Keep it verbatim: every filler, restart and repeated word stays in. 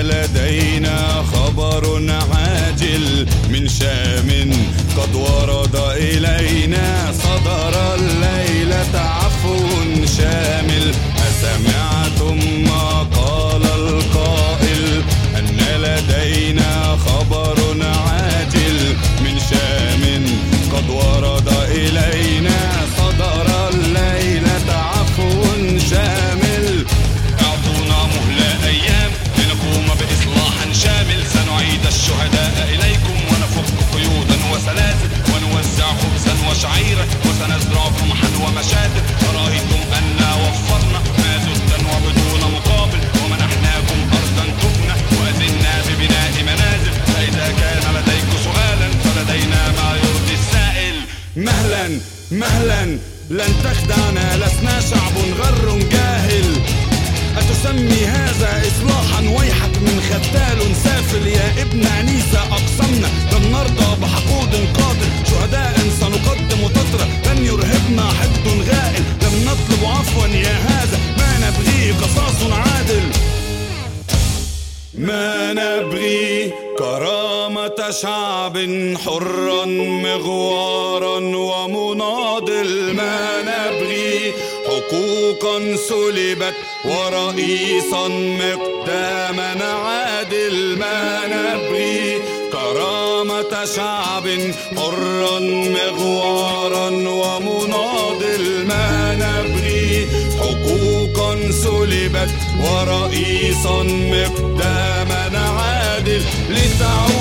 لدينا خبر عاجل من شام قد ورد إلينا. صدر الليلة عفو شامل. أسمعتم ما قال القائل أن لدينا خبر عاجل من شام قد ورد إلينا. صدر الليلة عفو شامل. اعطونا مهلة أيام لنقوم بإصلاح شامل. سنعيد الشهداء إليكم ونفك قيودا وسلاسل ونوزع خبزا وشعيرا وسنزرع قمحا ومشاتل. أرأيتم أنا وفرنا ما زدا وبدون مقابل ومنحناكم أرضا تبنى وأذنا ببناء منازل. فإذا كان لديكم سؤالا فلدينا ما يرضي السائل. مهلا مهلا لن تخدعنا لسنا شعب غر جاهل. أتسمي هذا إصلاحا؟ ويحك من ختال سافل. يا ابن عنيسى أقسمنا لن نرضى بحقود قاتل. شهداء سنقدم تترى لن يرهبنا حد غائل. لم نطلب عفوا يا هذا ما نبغيه قصاص عادل. ما نبغي كرامة شعب حرا مغوارا ومناضل. ما نبغي حقوقا سلبت ورئيسا مقداما عادل. ما نبغي كرامة شعب حرا مغوارا ومناضل. ما نبغي حقوقا سلبت ورئيسا مقداما عادل. لتعود